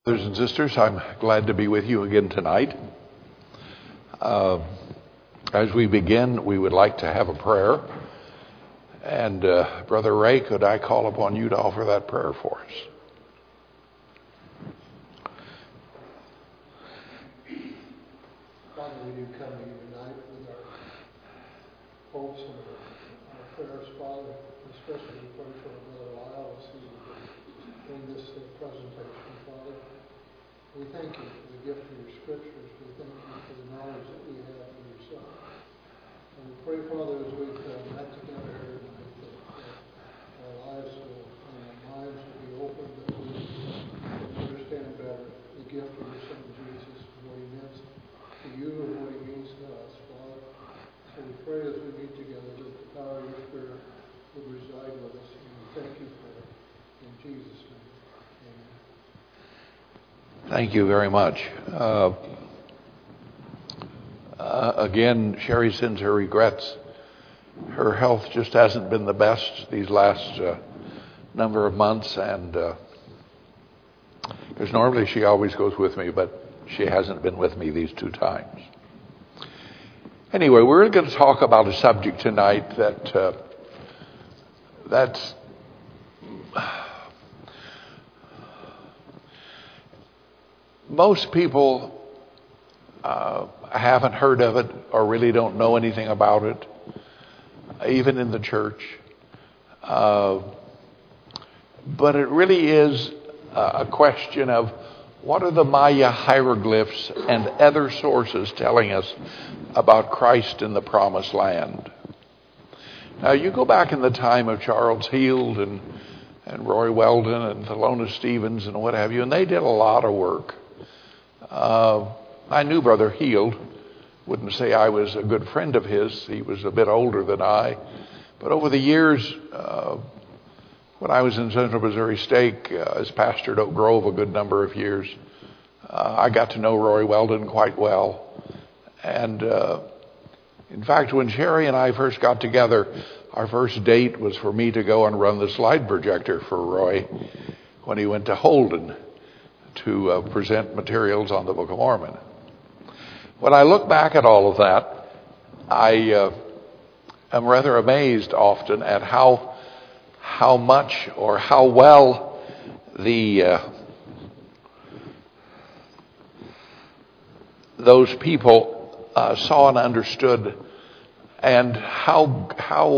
Brothers and sisters, I'm glad to be with you again tonight. As we begin, we would like to have a prayer. And Brother Ray, could I call upon you to offer that prayer for us? Father, we do come to you tonight with our hopes and our prayers, Father. Especially we pray for Brother Lyle as he will bring this presentation, Father. We thank you for the gift of your scriptures. We thank you for the knowledge that we have of yourself. And we pray, Father, as we've met together here tonight, that our lives will, and our minds will be open, that we will understand better the gift of your Son Jesus, and what he meant to you and what he means to us, Father. So we pray as we meet together that the power of your Spirit would reside with us. And we thank you for it. In Jesus' name. Thank you very much. Again, Sherry sends her regrets. Her health just hasn't been the best these last number of months, and because normally she always goes with me, but she hasn't been with me these two times. Anyway, we're going to talk about a subject tonight that's most people haven't heard of it or really don't know anything about it, even in the church. But it really is a question of what are the Maya hieroglyphs and other sources telling us about Christ in the Promised Land. Now, you go back in the time of Charles Heald and Roy Weldon and Thelona Stevens and what have you, and they did a lot of work. I knew Brother Heald. Wouldn't say I was a good friend of his. He was a bit older than I. But over the years, when I was in Central Missouri Stake, as pastor at Oak Grove a good number of years, I got to know Roy Weldon quite well. And in fact, when Sherry and I first got together, our first date was for me to go and run the slide projector for Roy when he went to Holden to present materials on the Book of Mormon. When I look back at all of that, I am rather amazed often at how much or how well those people saw and understood, and how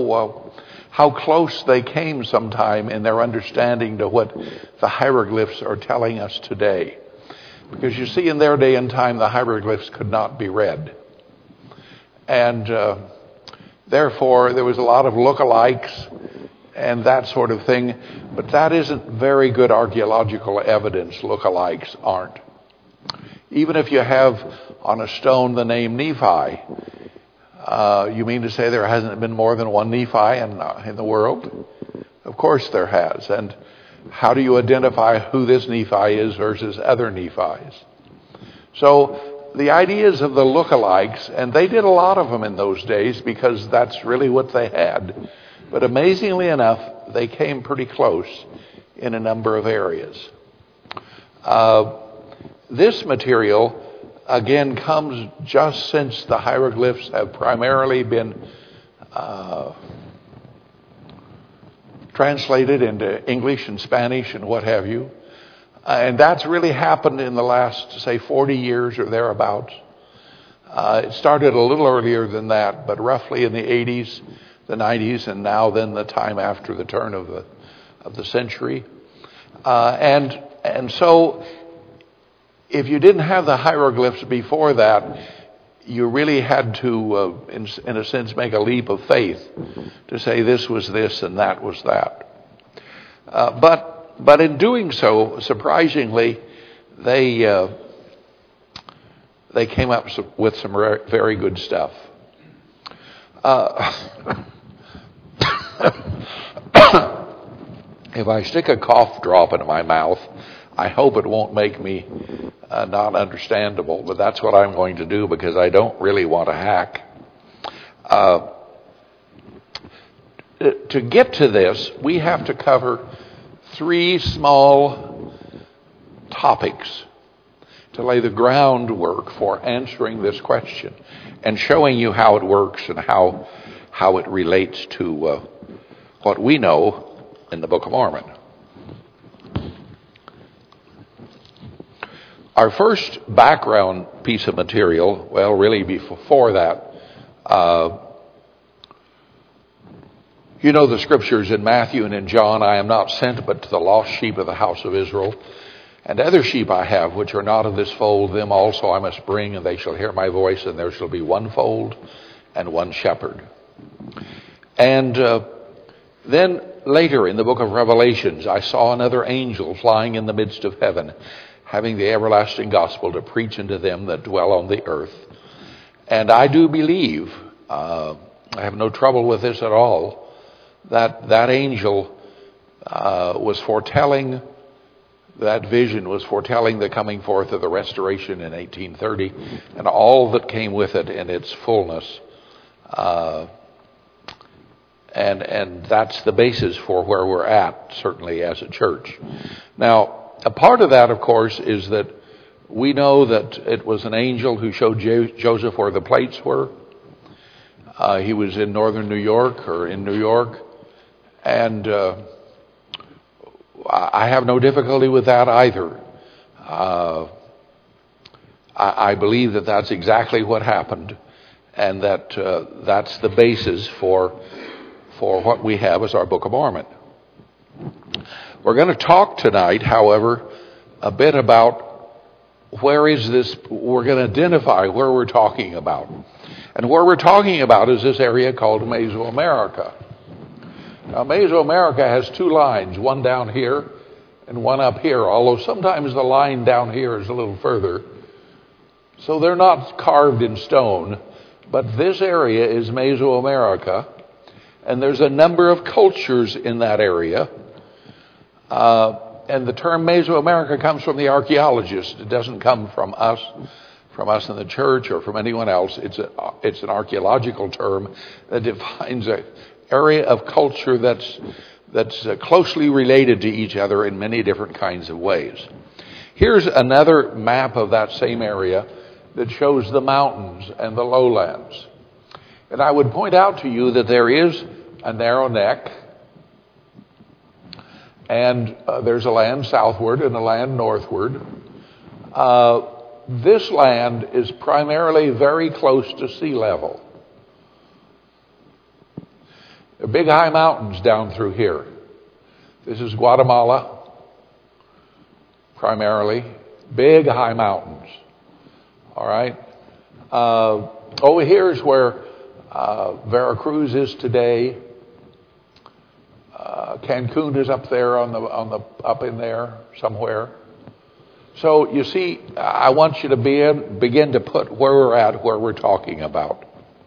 close they came sometime in their understanding to what the hieroglyphs are telling us today. Because you see, in their day and time, the hieroglyphs could not be read. And therefore, there was a lot of lookalikes and that sort of thing. But that isn't very good archaeological evidence. Lookalikes aren't. Even if you have on a stone the name Nephi, you mean to say there hasn't been more than one Nephi in the world? Of course there has. And how do you identify who this Nephi is versus other Nephis? So the ideas of the lookalikes, and they did a lot of them in those days because that's really what they had. But amazingly enough, they came pretty close in a number of areas. This material, again, comes just since the hieroglyphs have primarily been translated into English and Spanish and what have you. And that's really happened in the last, say, 40 years or thereabouts. It started a little earlier than that, but roughly in the 80s, the 90s, and now then the time after the turn of the century. And so if you didn't have the hieroglyphs before that, you really had to, in a sense, make a leap of faith to say this was this and that was that. But in doing so, surprisingly, they came up with some very good stuff. If I stick a cough drop into my mouth, I hope it won't make me not understandable, but that's what I'm going to do because I don't really want to hack. To get to this, we have to cover three small topics to lay the groundwork for answering this question and showing you how it works and how it relates to what we know in the Book of Mormon. Our first background piece of material, well, really before that, you know the scriptures in Matthew and in John, I am not sent but to the lost sheep of the house of Israel. And other sheep I have, which are not of this fold, them also I must bring, and they shall hear my voice, and there shall be one fold and one shepherd. And then later in the book of Revelations, I saw another angel flying in the midst of heaven, having the everlasting gospel to preach unto them that dwell on the earth. And I do believe, I have no trouble with this at all, that angel was foretelling, that vision was foretelling the coming forth of the restoration in 1830 and all that came with it in its fullness. And that's the basis for where we're at, certainly as a church. Now, a part of that, of course, is that we know that it was an angel who showed Joseph where the plates were. He was in northern New York, or in New York. And I have no difficulty with that either. I believe that that's exactly what happened, and that that's the basis for what we have as our Book of Mormon. We're going to talk tonight, however, a bit about where is this. We're going to identify where we're talking about. And where we're talking about is this area called Mesoamerica. Now, Mesoamerica has two lines, one down here and one up here, although sometimes the line down here is a little further. So they're not carved in stone, but this area is Mesoamerica, and there's a number of cultures in that area. And the term Mesoamerica comes from the archaeologists. It doesn't come from us in the church or from anyone else. It's an archaeological term that defines an area of culture that's closely related to each other in many different kinds of ways. Here's another map of that same area that shows the mountains and the lowlands. And I would point out to you that there is a narrow neck, and there's a land southward and a land northward. This land is primarily very close to sea level. There are big high mountains down through here. This is Guatemala, primarily. Big high mountains. All right? Over here is where Veracruz is today. Cancun is up there up in there somewhere. So you see, I want you to begin to put where we're at, where we're talking about.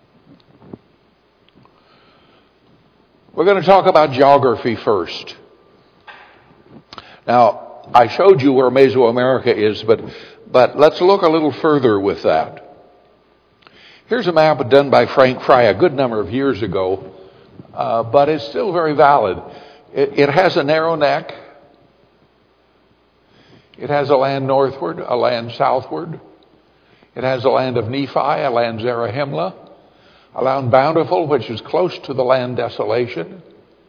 We're going to talk about geography first. Now, I showed you where Mesoamerica is, but let's look a little further with that. Here's a map done by Frank Fry a good number of years ago, but it's still very valid. It has a narrow neck. It has a land northward, a land southward. It has a land of Nephi, a land Zarahemla, a land bountiful, which is close to the land desolation.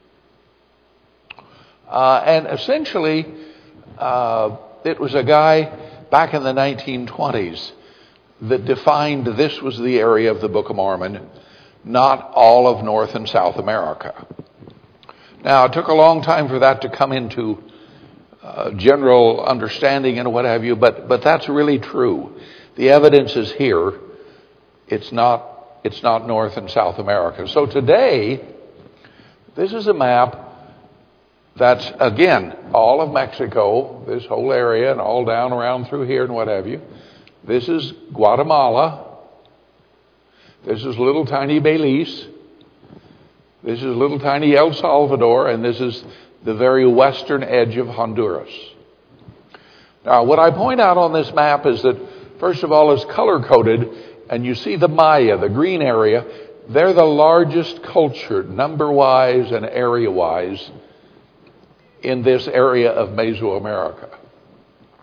And essentially, it was a guy back in the 1920s that defined this was the area of the Book of Mormon, not all of North and South America. Now, it took a long time for that to come into general understanding and what have you, but that's really true. The evidence is here. It's not North and South America. So today, this is a map that's, again, all of Mexico, this whole area, and all down around through here and what have you. This is Guatemala. This is little tiny Belize. This is little tiny El Salvador, and this is the very western edge of Honduras. Now, what I point out on this map is that, first of all, it's color-coded, and you see the Maya, the green area. They're the largest culture, number-wise and area-wise, in this area of Mesoamerica.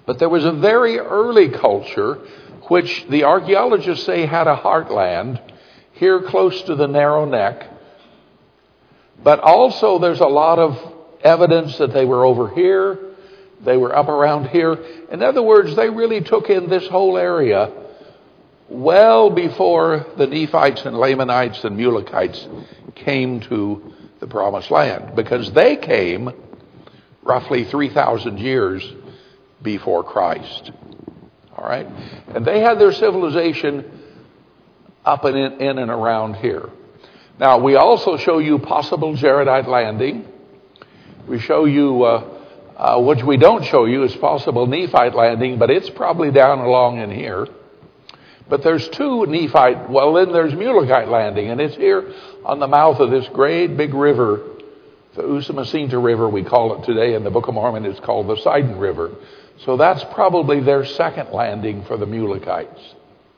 But there was a very early culture which the archaeologists say had a heartland here close to the narrow neck. But also there's a lot of evidence that they were over here, they were up around here. In other words, they really took in this whole area well before the Nephites and Lamanites and Mulekites came to the Promised Land, because they came roughly 3,000 years before Christ. All right? And they had their civilization up and in and around here. Now, we also show you possible Jaredite landing. We show you, which we don't show you, is possible Nephite landing, but it's probably down along in here. But there's two Nephite, well, then there's Mulekite landing, and it's here on the mouth of this great big river, the Usumacinta River, we call it today. In the Book of Mormon, it's called the Sidon River. So that's probably their second landing for the Mulekites.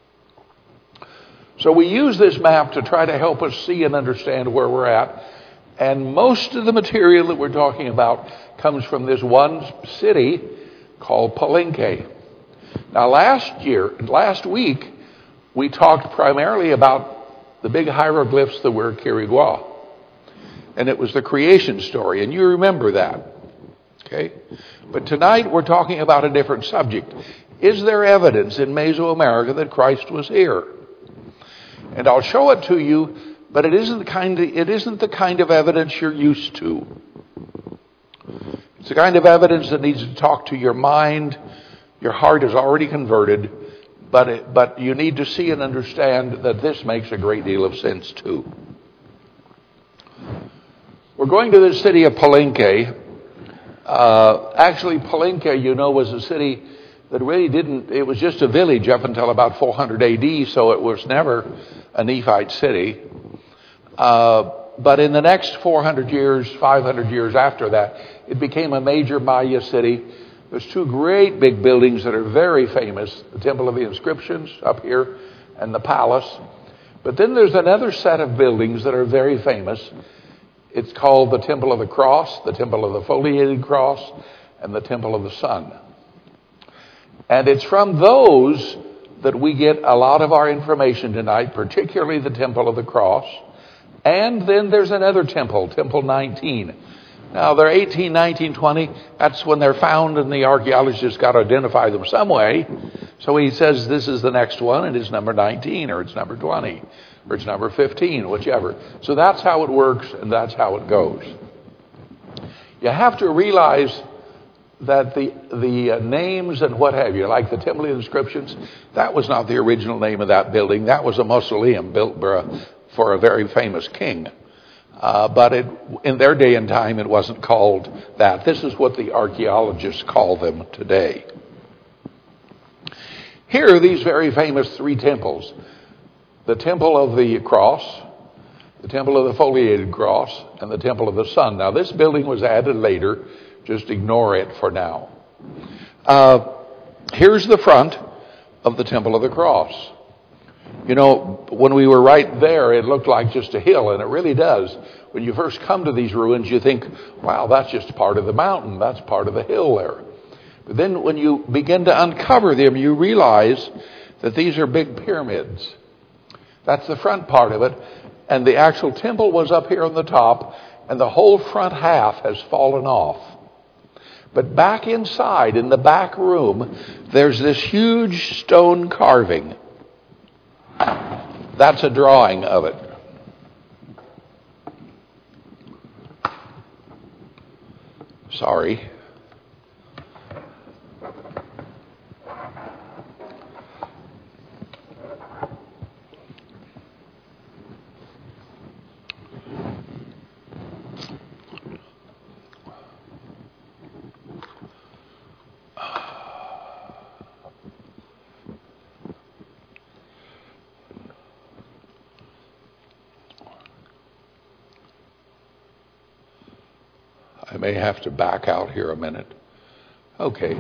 So we use this map to try to help us see and understand where we're at. And most of the material that we're talking about comes from this one city called Palenque. Now last week, we talked primarily about the big hieroglyphs that were Quirigua. And it was the creation story, and you remember that. Okay? But tonight we're talking about a different subject. Is there evidence in Mesoamerica that Christ was here? And I'll show it to you, but it isn't the kind of evidence you're used to. It's the kind of evidence that needs to talk to your mind. Your heart is already converted, but you need to see and understand that this makes a great deal of sense too. We're going to the city of Palenque. Actually, Palenque, was a city that really it was just a village up until about 400 AD, so it was never a Nephite city. But in the next 400 years, 500 years after that, it became a major Maya city. There's two great big buildings that are very famous, the Temple of the Inscriptions up here and the palace. But then there's another set of buildings that are very famous. It's called the Temple of the Cross, the Temple of the Foliated Cross, and the Temple of the Sun. And it's from those that we get a lot of our information tonight, particularly the Temple of the Cross. And then there's another temple, Temple 19. Now, they're 18, 19, 20. That's when they're found, and the archaeologists got to identify them some way. So he says this is the next one, and it's number 19, or it's number 20, or it's number 15, whichever. So that's how it works, and that's how it goes. You have to realize that the names and what have you, like the Temple of the Inscriptions, that was not the original name of that building. That was a mausoleum built for a very famous king. But in their day and time, it wasn't called that. This is what the archaeologists call them today. Here are these very famous three temples. The Temple of the Cross, the Temple of the Foliated Cross, and the Temple of the Sun. Now, this building was added later. Just ignore it for now. Here's the front of the Temple of the Cross. When we were right there, it looked like just a hill, and it really does. When you first come to these ruins, you think, wow, that's just part of the mountain. That's part of the hill there. But then when you begin to uncover them, you realize that these are big pyramids. That's the front part of it. And the actual temple was up here on the top, and the whole front half has fallen off. But back inside, in the back room, there's this huge stone carving. That's a drawing of it. Sorry. I may have to back out here a minute. Okay.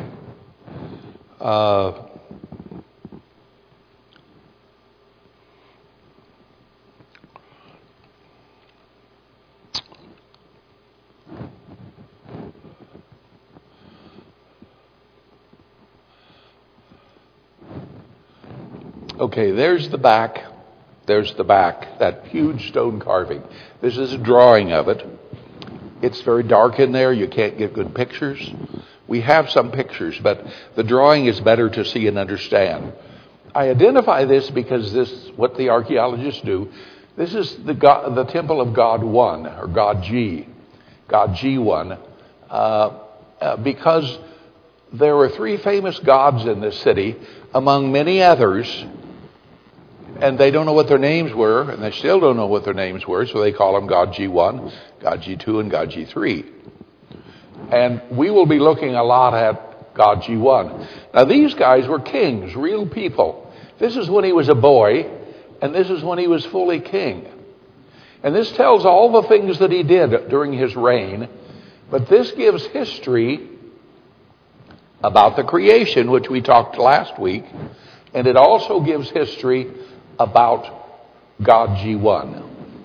Okay, there's the back. There's the back, that huge stone carving. This is a drawing of it. It's very dark in there. You can't get good pictures. We have some pictures, but the drawing is better to see and understand. I identify this because this is what the archaeologists do. This is the temple of God One, or God G One, because there were three famous gods in this city, among many others, and they don't know what their names were, and they still don't know what their names were, so they call them God G1, God G2, and God G3. And we will be looking a lot at God G1. Now, these guys were kings, real people. This is when he was a boy, and this is when he was fully king. And this tells all the things that he did during his reign, but this gives history about the creation, which we talked last week, and it also gives history about God G1.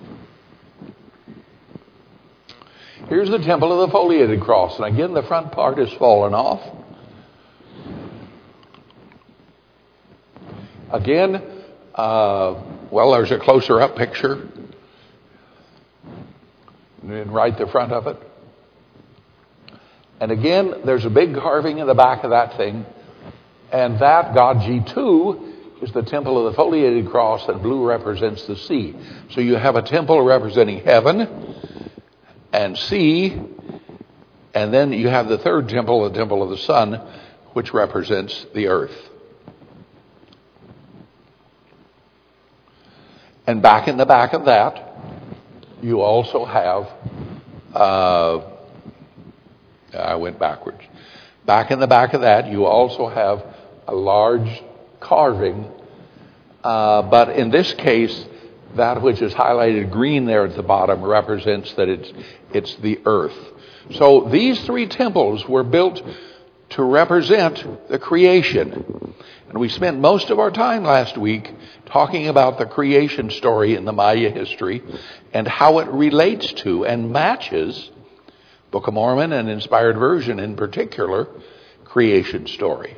Here's the temple of the foliated cross, and again the front part has fallen off. Again, there's a closer up picture, and right the front of it. And again, there's a big carving in the back of that thing. And that, God G2, is the temple of the foliated cross, and blue represents the sea. So you have a temple representing heaven and sea. And then you have the third temple, the temple of the sun, which represents the earth. And back in the back of that, you also have... I went backwards. Back in the back of that, you also have a large carving, but in this case, that which is highlighted green there at the bottom represents that it's the earth. So these three temples were built to represent the creation. And we spent most of our time last week talking about the creation story in the Maya history and how it relates to and matches Book of Mormon and Inspired Version in particular, creation story.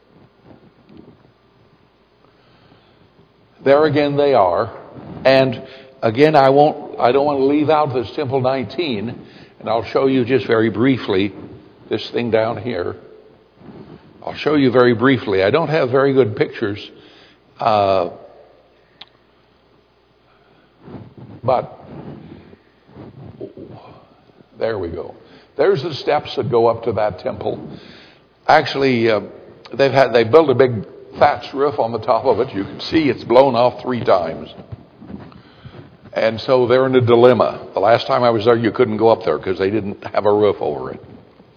There again they are. And again, I don't want to leave out this Temple 19, and I'll show you just very briefly this thing down here. I'll show you very briefly. I don't have very good pictures, but there we go. There's the steps that go up to that temple. Actually, they built a big thatched roof on the top of it. You can see it's blown off 3 times. And so they're in a dilemma. The last time I was there, you couldn't go up there because they didn't have a roof over it.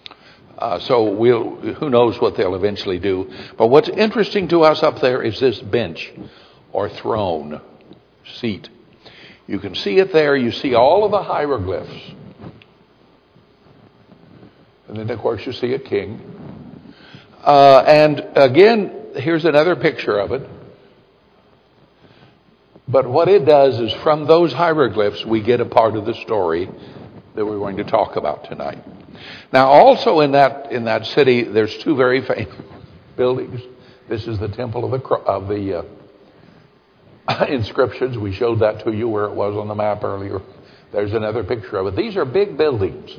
Who knows what they'll eventually do. But what's interesting to us up there is this bench or throne seat. You can see it there. You see all of the hieroglyphs. And then, of course, you see a king. And again, here's another picture of it. But what it does is from those hieroglyphs, we get a part of the story that we're going to talk about tonight. Now, also in that city, there's 2 very famous buildings. This is the temple of the inscriptions. We showed that to you where it was on the map earlier. There's another picture of it. These are big buildings.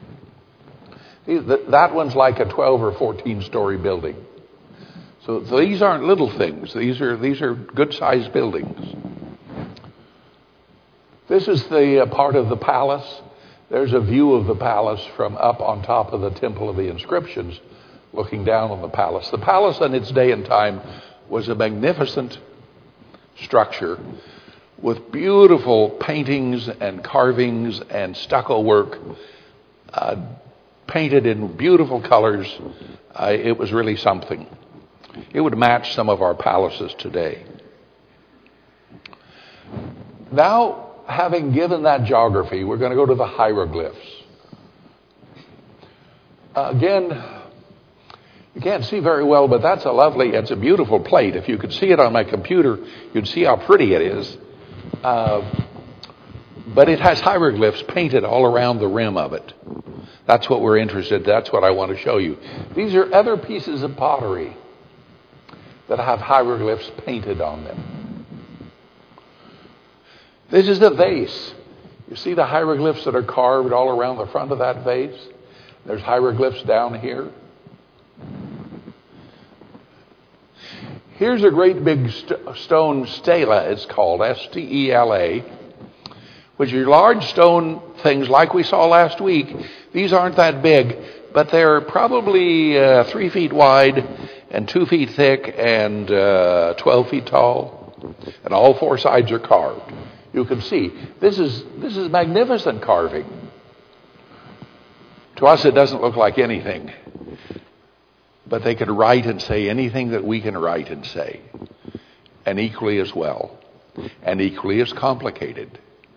That one's like a 12 or 14-story building. So these aren't little things. These are good-sized buildings. This is the part of the palace. There's a view of the palace from up on top of the Temple of the Inscriptions, looking down on the palace. The palace in its day and time was a magnificent structure with beautiful paintings and carvings and stucco work, painted in beautiful colors. It was really something. It would match some of our palaces today. Now, having given that geography, we're going to go to the hieroglyphs. Again, you can't see very well, but it's a beautiful plate. If you could see it on my computer, you'd see how pretty it is. But it has hieroglyphs painted all around the rim of it. That's what we're interested in. That's what I want to show you. These are other pieces of pottery. that have hieroglyphs painted on them. This is a vase. You see the hieroglyphs that are carved all around the front of that vase? There's hieroglyphs down here. Here's a great big stone stela, it's called, S-T-E-L-A, which are large stone things like we saw last week. These aren't that big, but they're probably 3 feet wide and 2 feet thick and 12 feet tall. And all 4 sides are carved. You can see, this is magnificent carving. To us, it doesn't look like anything. But they could write and say anything that we can write and say. And equally as well. And equally as complicated.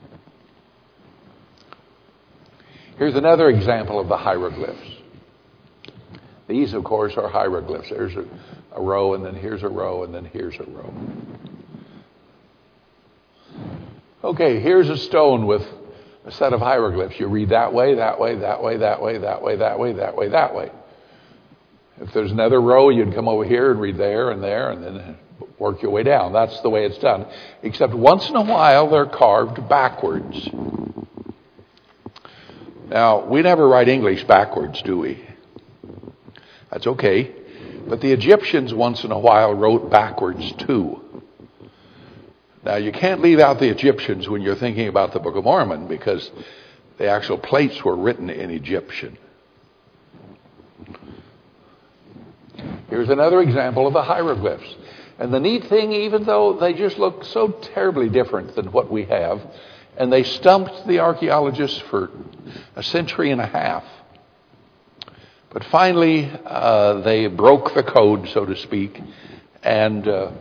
Here's another example of the hieroglyphs. These, of course, are hieroglyphs. There's a row, and then here's a row, and then here's a row. Okay, here's a stone with a set of hieroglyphs. You read that way, that way, that way, that way, that way, that way, that way, that way. If there's another row, you'd come over here and read there, and then work your way down. That's the way it's done. Except once in a while, they're carved backwards. Now, we never write English backwards, do we? That's okay. But the Egyptians once in a while wrote backwards too. Now, you can't leave out the Egyptians when you're thinking about the Book of Mormon, because the actual plates were written in Egyptian. Here's another example of the hieroglyphs. And the neat thing, even though they just look so terribly different than what we have, and they stumped the archaeologists for a century and a half. But finally, they broke the code, so to speak, and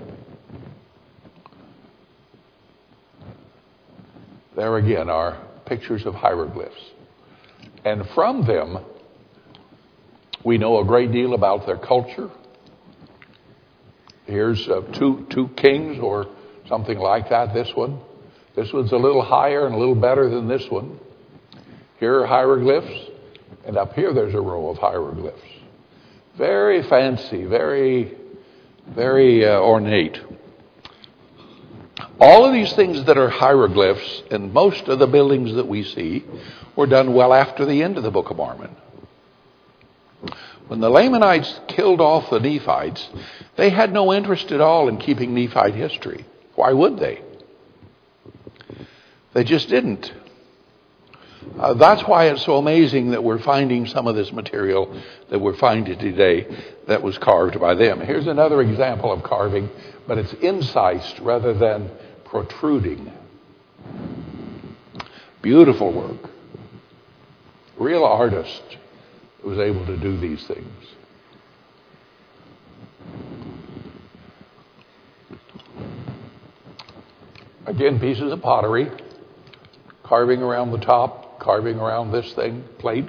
there again are pictures of hieroglyphs. And from them, we know a great deal about their culture. Here's two kings or something like that, this one. This one's a little higher and a little better than this one. Here are hieroglyphs, and up here there's a row of hieroglyphs. Very fancy, very, very ornate. All of these things that are hieroglyphs and most of the buildings that we see were done well after the end of the Book of Mormon. When the Lamanites killed off the Nephites, they had no interest at all in keeping Nephite history. Why would they? They just didn't. That's why it's so amazing that we're finding some of this material that we're finding today that was carved by them. Here's another example of carving, but it's incised rather than protruding. Beautiful work. Real artist was able to do these things. Again, pieces of pottery, carving around the top, carving around this thing, plate.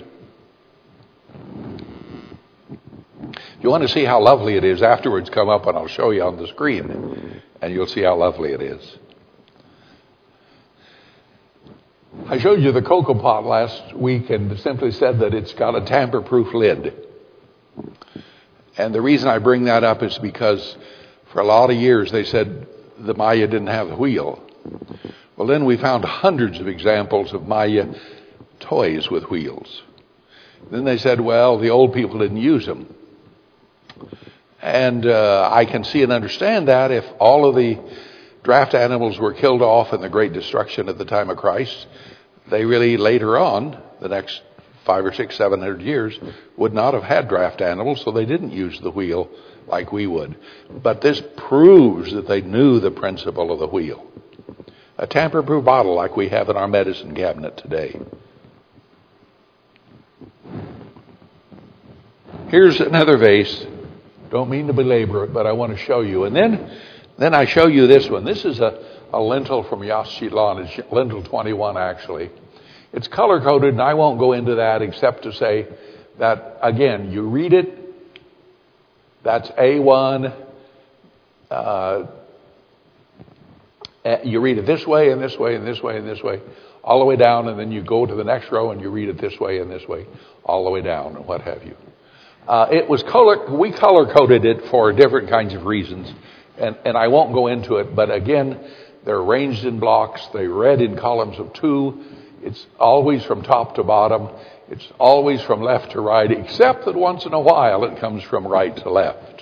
If you want to see how lovely it is, afterwards come up and I'll show you on the screen, and you'll see how lovely it is. I showed you the cocoa pot last week and simply said that it's got a tamper-proof lid. And the reason I bring that up is because for a lot of years they said the Maya didn't have the wheel. Well, then we found hundreds of examples of Maya toys with wheels. Then they said, well, the old people didn't use them. And I can see and understand that if all of the draft animals were killed off in the Great Destruction at the time of Christ, they really later on, the next 500 or 600, 700 years, would not have had draft animals, so they didn't use the wheel like we would. But this proves that they knew the principle of the wheel. A tamper-proof bottle like we have in our medicine cabinet today. Here's another vase. Don't mean to belabor it, but I want to show you. And then I show you this one. This is a lintel from Yashitlan. It's lintel 21, actually. It's color-coded, and I won't go into that except to say that, again, you read it. That's A1. You read it this way and this way and this way and this way, all the way down, and then you go to the next row and you read it this way and this way, all the way down, and what have you. We color-coded it for different kinds of reasons, and I won't go into it, but again, they're arranged in blocks. They're read in columns of 2. It's always from top to bottom. It's always from left to right, except that once in a while it comes from right to left.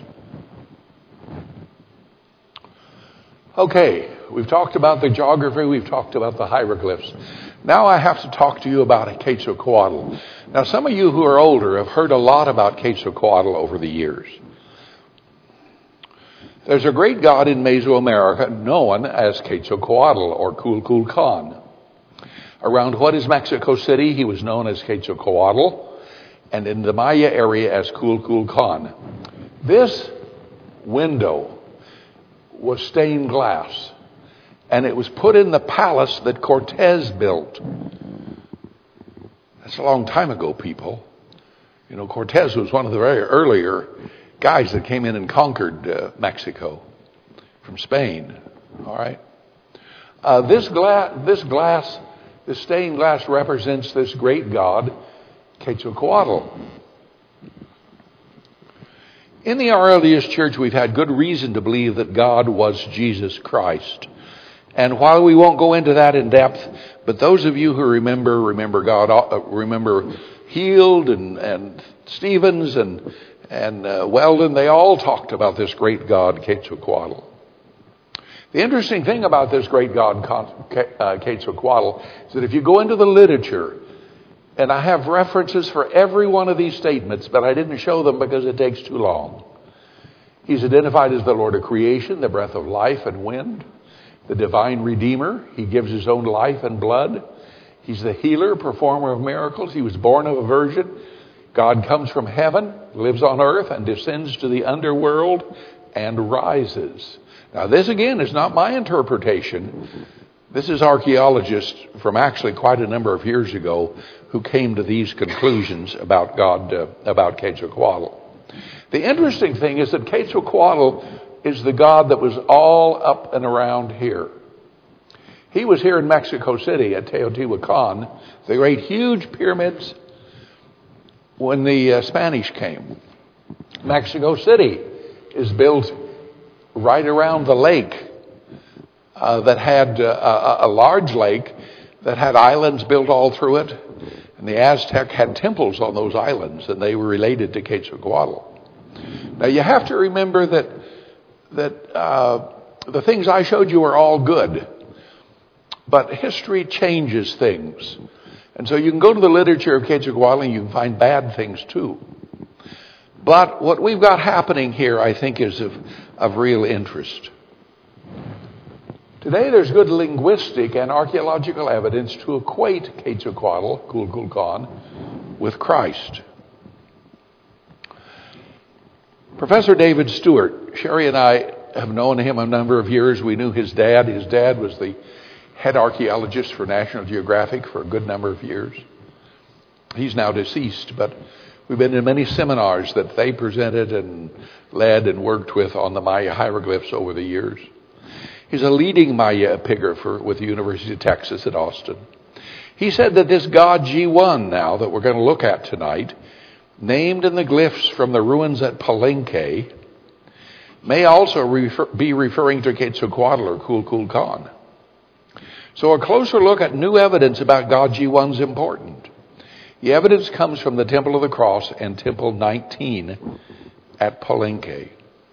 Okay, we've talked about the geography. We've talked about the hieroglyphs. Now I have to talk to you about Quetzalcoatl. Now, some of you who are older have heard a lot about Quetzalcoatl over the years. There's a great god in Mesoamerica known as Quetzalcoatl or Kukulkan. Around what is Mexico City, he was known as Quetzalcoatl, and in the Maya area as Kukulkan. This window was stained glass, and it was put in the palace that Cortez built. That's a long time ago, people. You know, Cortez was one of the very earlier guys that came in and conquered Mexico from Spain. All right. This stained glass represents this great god, Quetzalcoatl. In the RLDS Church, we've had good reason to believe that God was Jesus Christ. And while we won't go into that in depth, but those of you who remember God, remember Heald and Stevens and Weldon, they all talked about this great God, Quetzalcoatl. The interesting thing about this great God, Quetzalcoatl, is that if you go into the literature, and I have references for every one of these statements, but I didn't show them because it takes too long. He's identified as the Lord of creation, the breath of life and wind, the divine redeemer. He gives his own life and blood. He's the healer, performer of miracles. He was born of a virgin. God comes from heaven, lives on earth, and descends to the underworld and rises. Now, this again is not my interpretation. This is archaeologists from actually quite a number of years ago who came to these conclusions about God, about Quetzalcoatl. The interesting thing is that Quetzalcoatl is the God that was all up and around here. He was here in Mexico City at Teotihuacan, the great huge pyramids, when the Spanish came. Mexico City is built right around the lake that had a large lake that had islands built all through it. And the Aztec had temples on those islands, and they were related to Quetzalcoatl. Now, you have to remember that the things I showed you are all good. But history changes things. And so you can go to the literature of Quetzalcoatl and you can find bad things too. But what we've got happening here, I think, is of real interest. Today there's good linguistic and archaeological evidence to equate Quetzalcoatl, Kukulkan, with Christ. Professor David Stewart, Sherry and I have known him a number of years. We knew his dad. His dad was the head archaeologist for National Geographic for a good number of years. He's now deceased, but we've been in many seminars that they presented and led and worked with on the Maya hieroglyphs over the years. He's a leading Maya epigrapher with the University of Texas at Austin. He said that this god G1 now that we're going to look at tonight, named in the glyphs from the ruins at Palenque, may also be referring to Quetzalcoatl or Kukulkan. So a closer look at new evidence about god G1 is important. The evidence comes from the Temple of the Cross and Temple 19 at Palenque.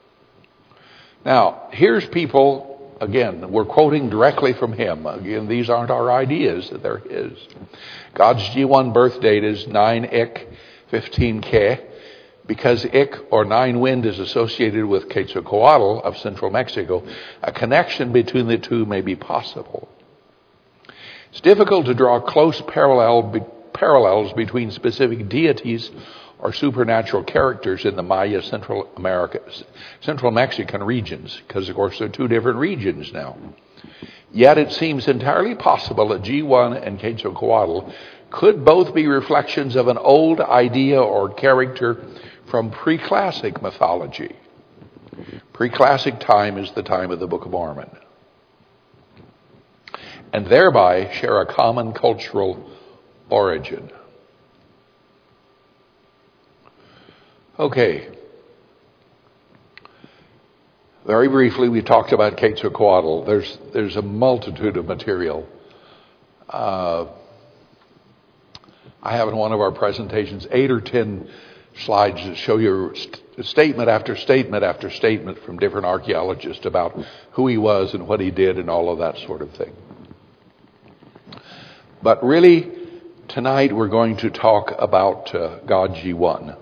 Now, here's people. Again, we're quoting directly from him. Again, these aren't our ideas, they're his. God's G1 birth date is 9 Ik 15 Ke. Because Ik, or 9 wind, is associated with Quetzalcoatl of central Mexico, a connection between the two may be possible. It's difficult to draw close parallels between specific deities or supernatural characters in the Maya Central Mexican regions, because of course they're two different regions now. Yet it seems entirely possible that G1 and Quetzalcoatl could both be reflections of an old idea or character from pre-classic mythology. Pre-classic time is the time of the Book of Mormon, and thereby share a common cultural origin. Okay. Very briefly, we talked about Quetzalcoatl. There's a multitude of material. I have in one of our presentations 8 or 10 slides that show you statement after statement after statement from different archaeologists about who he was and what he did and all of that sort of thing. But really, tonight we're going to talk about God G1.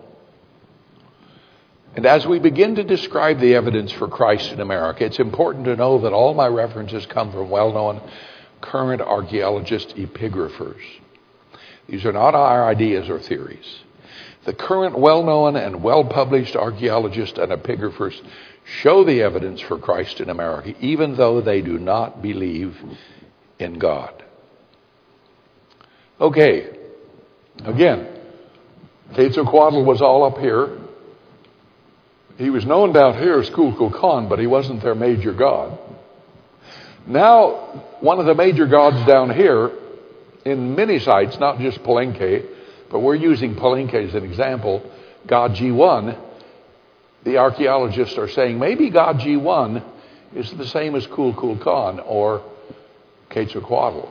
And as we begin to describe the evidence for Christ in America, it's important to know that all my references come from well-known current archaeologist epigraphers. These are not our ideas or theories. The current well-known and well-published archaeologists and epigraphers show the evidence for Christ in America, even though they do not believe in God. Okay, again, Quetzalcoatl was all up here. He was known down here as Kukulkan, but he wasn't their major god. Now, one of the major gods down here in many sites, not just Palenque, but we're using Palenque as an example, God G1, the archaeologists are saying maybe God G1 is the same as Kukulkan or Quetzalcoatl.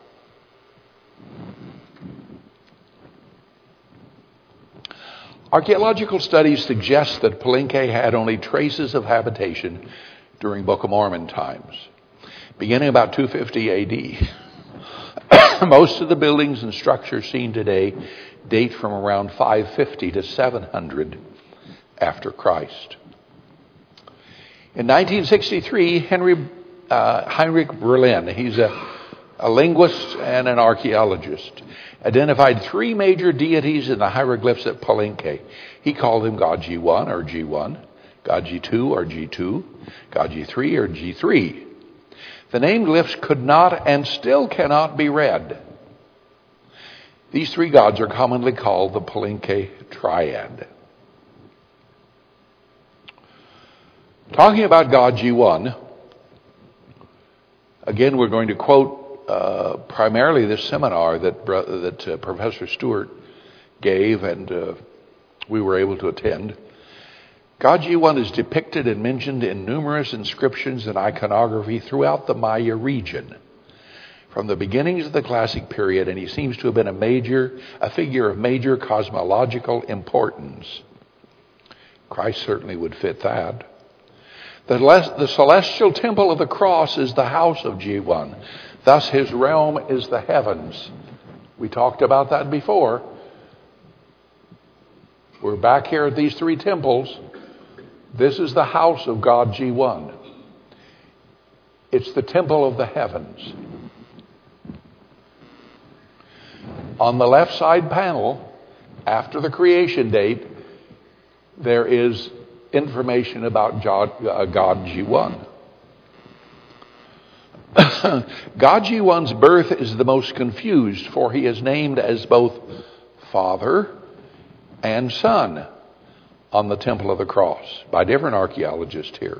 Archaeological studies suggest that Palenque had only traces of habitation during Book of Mormon times, beginning about 250 AD. Most of the buildings and structures seen today date from around 550 to 700 after Christ. In 1963, Heinrich Berlin, he's a linguist and an archaeologist, identified 3 major deities in the hieroglyphs at Palenque. He called them God G1 or G1, God G2 or G2, God G3 or G3. The named glyphs could not and still cannot be read. These 3 gods are commonly called the Palenque Triad. Talking about God G1, again, we're going to quote primarily this seminar that Professor Stewart gave and we were able to attend. God G1 is depicted and mentioned in numerous inscriptions and iconography throughout the Maya region from the beginnings of the Classic period, and he seems to have been a figure of major cosmological importance. Christ certainly would fit that. The celestial temple of the cross is the house of G1. Thus, his realm is the heavens. We talked about that before. We're back here at these 3 temples. This is the house of God G1. It's the temple of the heavens. On the left side panel, after the creation date, there is information about God G1. God G1's birth is the most confused, for he is named as both Father and Son on the Temple of the Cross by different archaeologists here.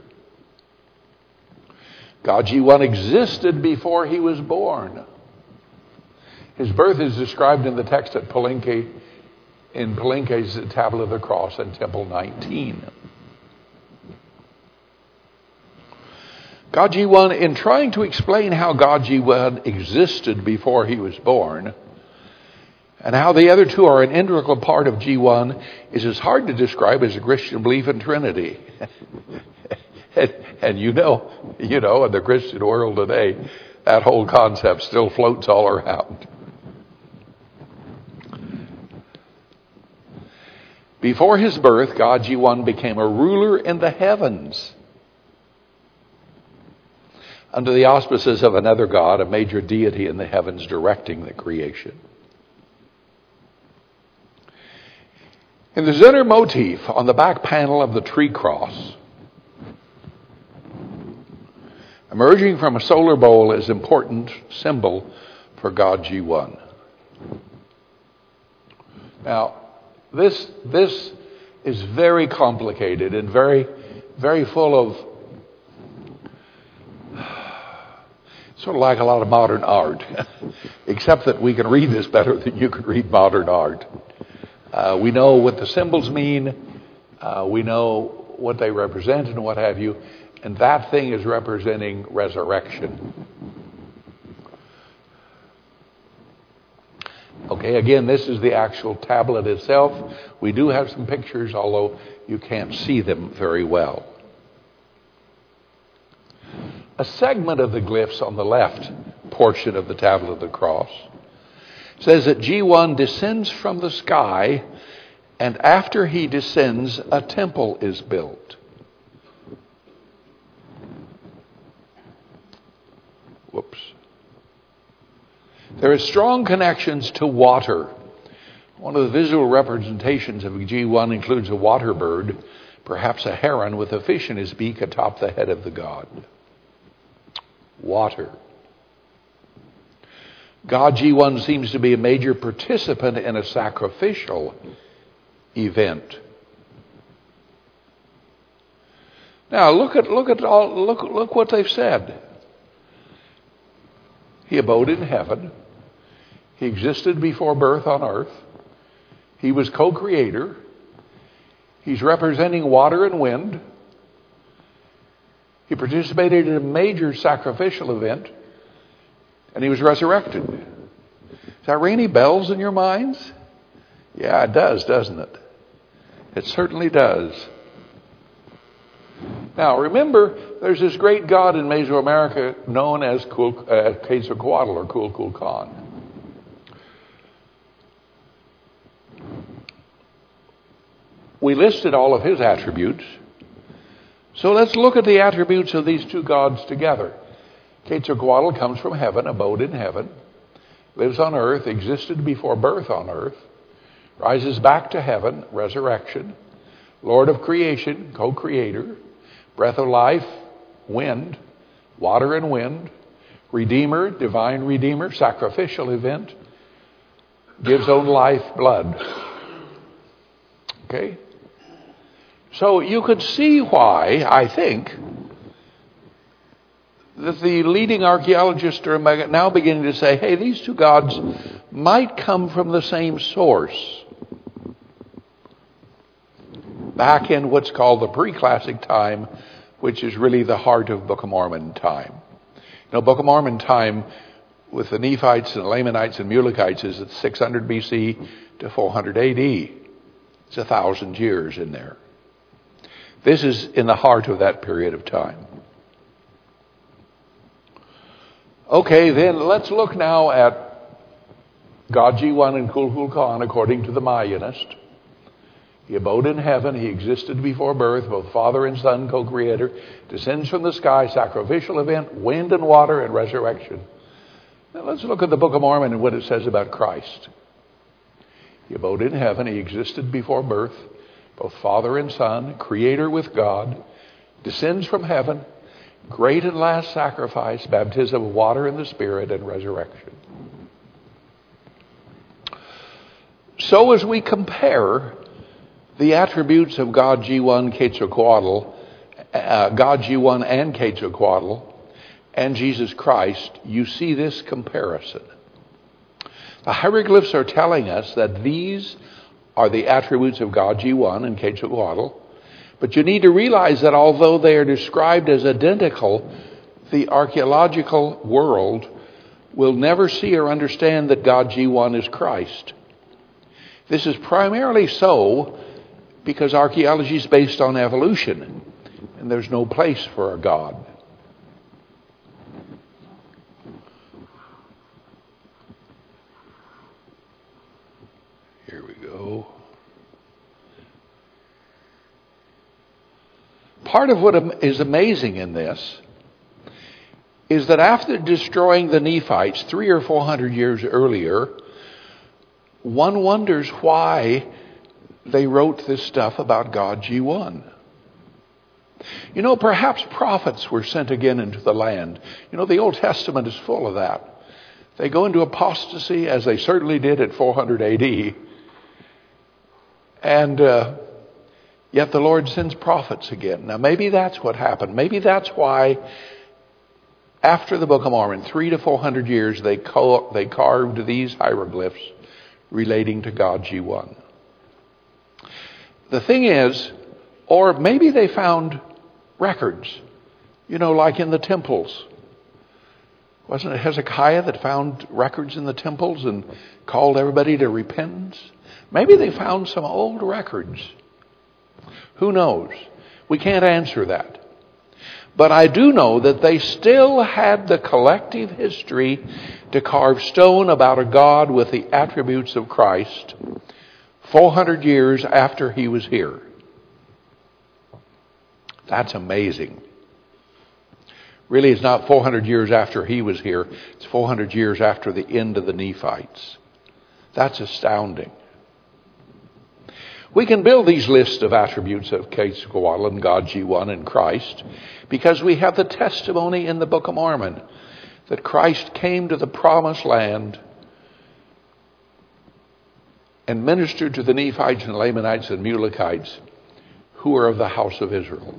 God G1 existed before he was born. His birth is described in the text at Palenque, in Palenque's Tablet of the Cross and Temple 19. God G1, in trying to explain how God G1 existed before he was born, and how the other 2 are an integral part of G1, is as hard to describe as a Christian belief in Trinity. and you know, in the Christian world today, that whole concept still floats all around. Before his birth, God G1 became a ruler in the heavens under the auspices of another god, a major deity in the heavens directing the creation. In the Zener motif on the back panel of the tree cross, emerging from a solar bowl is an important symbol for God G1. Now, this is very complicated and very, very full of sort of like a lot of modern art, except that we can read this better than you could read modern art. We know what the symbols mean. We know what they represent and what have you. And that thing is representing resurrection. Okay, again, this is the actual tablet itself. We do have some pictures, although you can't see them very well. A segment of the glyphs on the left portion of the tablet of the cross says that G1 descends from the sky, and after he descends, a temple is built. Whoops. There are strong connections to water. One of the visual representations of G1 includes a water bird, perhaps a heron with a fish in his beak atop the head of the god. Water. God G1 seems to be a major participant in a sacrificial event. Now look what they've said. He abode in heaven. He existed before birth on earth. He was co-creator. He's representing water and wind. He participated in a major sacrificial event. And he was resurrected. Does that ring any bells in your minds? Yeah, it does, doesn't it? It certainly does. Now, remember, there's this great god in Mesoamerica known as Quetzalcoatl or Kukulkan. We listed all of his attributes. So let's look at the attributes of these two gods together. Quetzalcoatl comes from heaven, abode in heaven, lives on earth, existed before birth on earth, rises back to heaven, resurrection, Lord of creation, co-creator, breath of life, wind, water and wind, redeemer, divine redeemer, sacrificial event, gives own life, blood. Okay? So you could see why, I think, that the leading archaeologists are now beginning to say, hey, these two gods might come from the same source. Back in what's called the pre-classic time, which is really the heart of Book of Mormon time. You know, Book of Mormon time with the Nephites and Lamanites and Mulekites is at 600 BC to 400 AD. It's 1,000 years in there. This is in the heart of that period of time. Okay, then let's look now at God G1 and Kukulkan according to the Mayanist. He abode in heaven. He existed before birth, both Father and Son, co-creator, descends from the sky, sacrificial event, wind and water, and resurrection. Now let's look at the Book of Mormon and what it says about Christ. He abode in heaven. He existed before birth, both Father and Son, creator with God, descends from heaven, great and last sacrifice, baptism of water and the Spirit, and resurrection. So as we compare the attributes of God G1 Quetzalcoatl, God G1 and Quetzalcoatl, and Jesus Christ, you see this comparison. The hieroglyphs are telling us that these are the attributes of God G1 and Quetzalcoatl, but you need to realize that although they are described as identical, the archaeological world will never see or understand that God G1 is Christ. This is primarily so because archaeology is based on evolution, and there's no place for a God. Here we go. Part of what is amazing in this is that after destroying the Nephites 300 or 400 years earlier, one wonders why they wrote this stuff about God G1. You know, perhaps prophets were sent again into the land. You know, the Old Testament is full of that. They go into apostasy, as they certainly did at 400 AD. And yet the Lord sends prophets again. Now, maybe that's what happened. Maybe that's why after the Book of Mormon, 300 to 400 years, they carved these hieroglyphs relating to God G1. The thing is, Or maybe they found records, like in the temples. Wasn't it Hezekiah that found records in the temples and called everybody to repentance? Maybe they found some old records. Who knows? We can't answer that. But I do know that they still had the collective history to carve stone about a God with the attributes of Christ 400 years after he was here. That's amazing. Really, it's not 400 years after he was here. It's 400 years after the end of the Nephites. That's astounding. We can build these lists of attributes of Quetzalcoatl and God G1 and Christ because we have the testimony in the Book of Mormon that Christ came to the promised land and ministered to the Nephites and Lamanites and Mulekites who are of the house of Israel.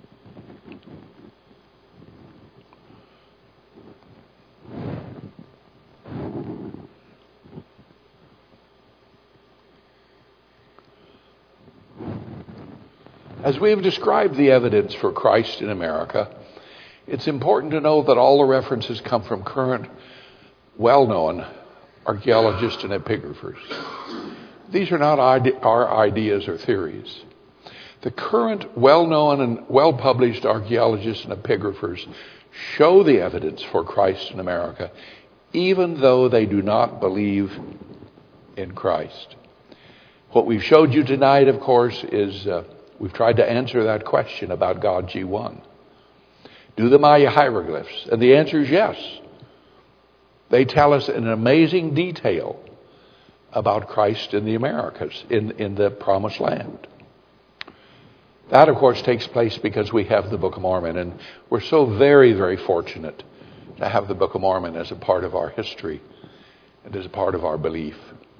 As we have described the evidence for Christ in America, it's important to know that all the references come from current, well-known archaeologists and epigraphers. These are not our ideas or theories. The current, well-known and well-published archaeologists and epigraphers show the evidence for Christ in America, even though they do not believe in Christ. What we've showed you tonight, of course, is we've tried to answer that question about God G1. Do the Maya hieroglyphs? And the answer is yes. They tell us in amazing detail about Christ in the Americas, in the Promised Land. That, of course, takes place because we have the Book of Mormon, and we're so very, very fortunate to have the Book of Mormon as a part of our history and as a part of our belief.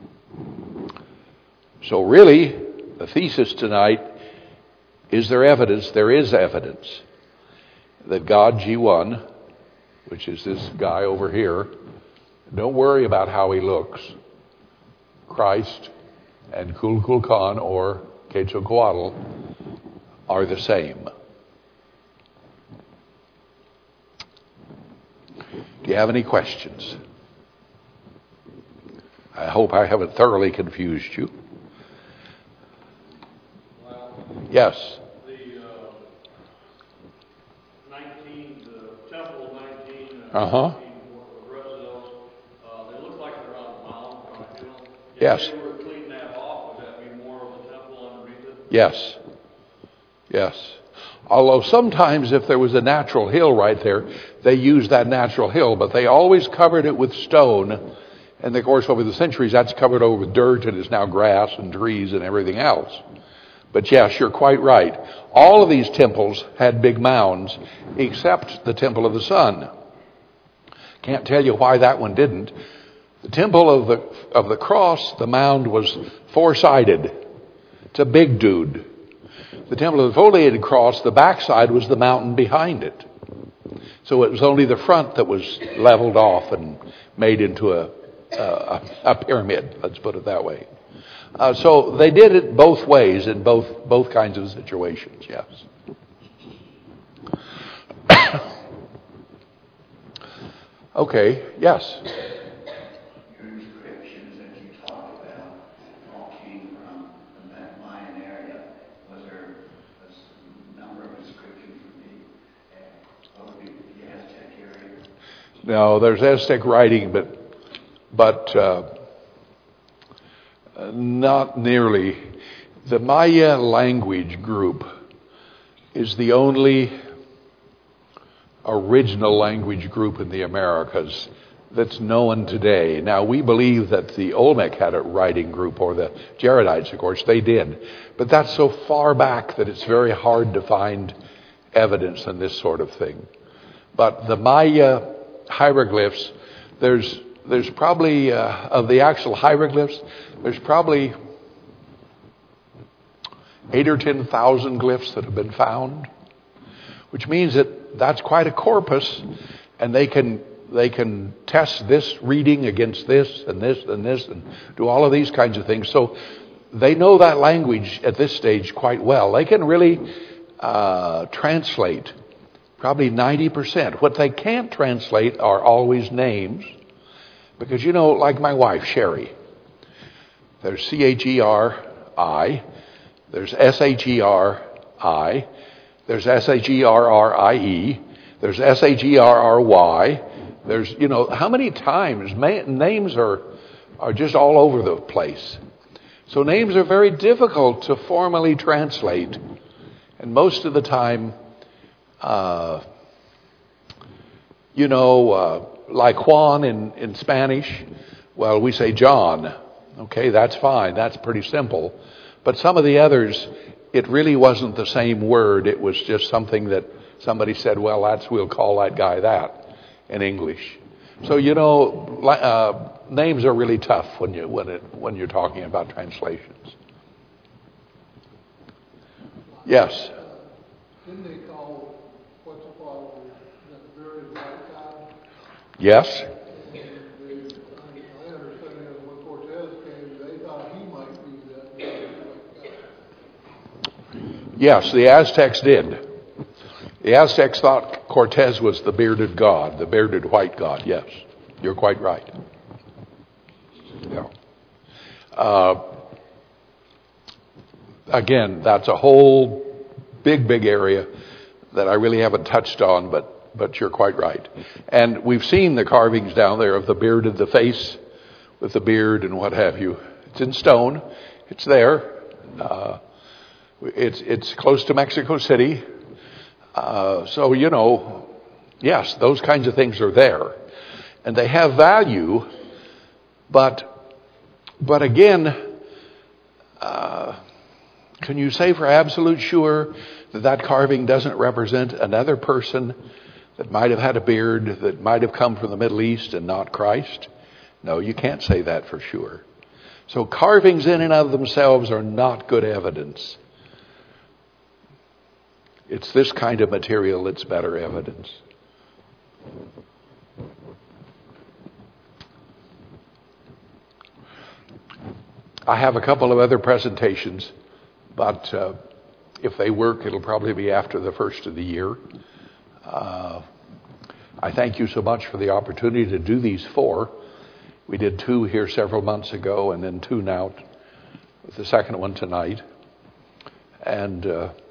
So really, the thesis tonight is there evidence? There is evidence that God G1, which is this guy over here, don't worry about how he looks, Christ and Kukulkan or Quetzalcoatl are the same. Do you have any questions? I hope I haven't thoroughly confused you. Yes. The temple 19 and Uh-huh. 19, the rest of those, they look like they're on a mountain. If Yes. they were to clean that off, would that be more of the temple underneath it? Yes. Yes. Although sometimes if there was a natural hill right there, they used that natural hill, but they always covered it with stone. And of course, over the centuries, that's covered over with dirt and is now grass and trees and everything else. But yes, you're quite right. All of these temples had big mounds, except the Temple of the Sun. Can't tell you why that one didn't. The Temple of the Cross, the mound was four-sided. It's a big dude. The Temple of the Foliated Cross, the backside was the mountain behind it. So it was only the front that was leveled off and made into a pyramid, let's put it that way. So they did it both ways in both kinds of situations, yes. Okay, yes. Your inscriptions that you talked about all came from that Mayan area. Was there a number of inscriptions from the Aztec area? No, there's Aztec writing, but not nearly. The Maya language group is the only original language group in the Americas that's known today. Now, we believe that the Olmec had a writing group, or the Jaredites, of course, they did. But that's so far back that it's very hard to find evidence in this sort of thing. But the Maya hieroglyphs, there's probably, of the actual hieroglyphs, there's probably 8,000 or 10,000 glyphs that have been found, which means that that's quite a corpus, and they can test this reading against this and this and this and do all of these kinds of things. So they know that language at this stage quite well. They can really translate probably 90%. What they can't translate are always names. Because, like my wife, Sherry, there's C-H-E-R-I, there's S-H-E-R-I, there's S-H-E-R-R-I-E, there's S-H-E-R-R-Y, there's, how many times names are just all over the place. So names are very difficult to formally translate. And most of the time, like Juan in Spanish, well, we say John. Okay, that's fine. That's pretty simple. But some of the others, it really wasn't the same word. It was just something that somebody said, well, we'll call that guy that in English. So, names are really tough when you're talking about translations. Yes. Didn't they call what's it called the buried white guy? Yes. I understand that when Cortez came, they thought he might be that buried white guy. Yes, the Aztecs did. The Aztecs thought Cortez was the bearded god, the bearded white god. Yes, you're quite right. Yeah. Again, that's a whole big area that I really haven't touched on, but you're quite right. And we've seen the carvings down there of the bearded, the face with the beard and what have you. It's in stone. It's there. It's close to Mexico City. So, yes, those kinds of things are there. And they have value, but again, can you say for absolute sure that carving doesn't represent another person that might have had a beard, that might have come from the Middle East and not Christ? No, you can't say that for sure. So carvings in and of themselves are not good evidence. It's this kind of material that's better evidence. I have a couple of other presentations, but if they work, it'll probably be after the first of the year. I thank you so much for the opportunity to do these 4. We did 2 here several months ago, and then 2 now, with the second one tonight. And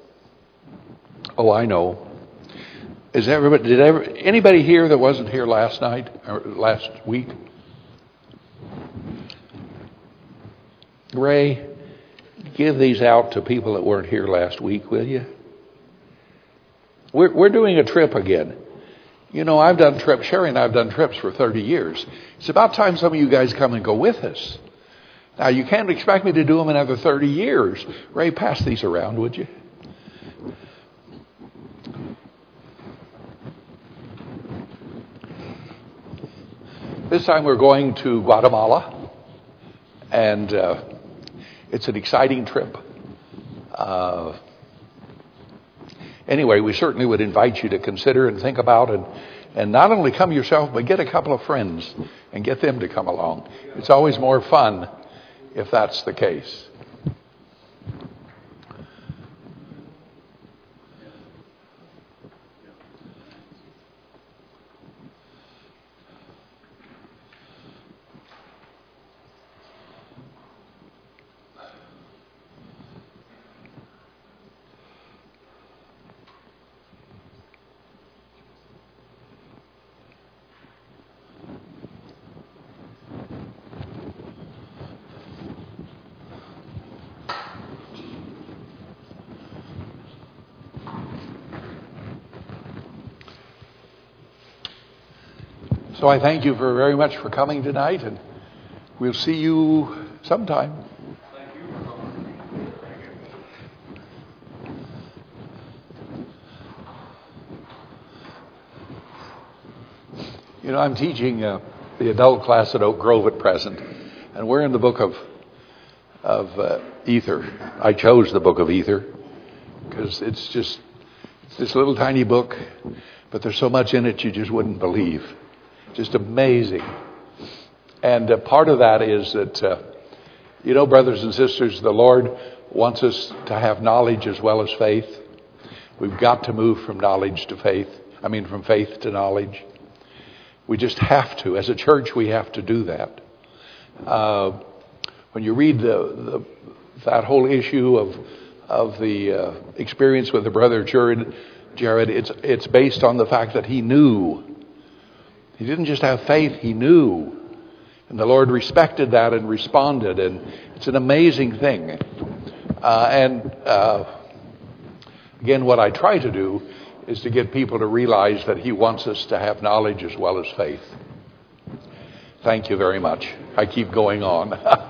I know. Anybody here that wasn't here last night or last week? Ray, give these out to people that weren't here last week, will you? We're doing a trip again. I've done trips. Sherry and I have done trips for 30 years. It's about time some of you guys come and go with us. Now, you can't expect me to do them another 30 years. Ray, pass these around, would you? This time we're going to Guatemala, and it's an exciting trip. Anyway, we certainly would invite you to consider and think about and not only come yourself, but get a couple of friends and get them to come along. It's always more fun if that's the case. So I thank you very much for coming tonight, and we'll see you sometime. Thank you for coming. I'm teaching the adult class at Oak Grove at present, and we're in the book of Ether. I chose the book of Ether because it's this little tiny book, but there's so much in it you just wouldn't believe. Just amazing. And part of that is that You know, brothers and sisters, the Lord wants us to have knowledge as well as faith. We've got to move from knowledge to faith. From faith to knowledge. We just have to. As a church, we have to do that. When you read that whole issue of the experience with the brother Jared, it's based on the fact that he knew. He didn't just have faith, he knew. And the Lord respected that and responded. And it's an amazing thing. Again, what I try to do is to get people to realize that he wants us to have knowledge as well as faith. Thank you very much. I keep going on.